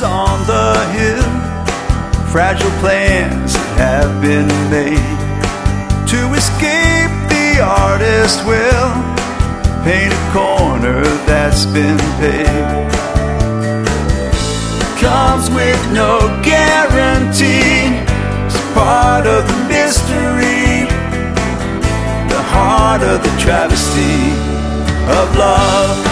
house on the hill, fragile plans that have been made. To escape, the artist will paint a corner that's been paved. Comes with no guarantee, it's part of the mystery, the heart of the travesty of love.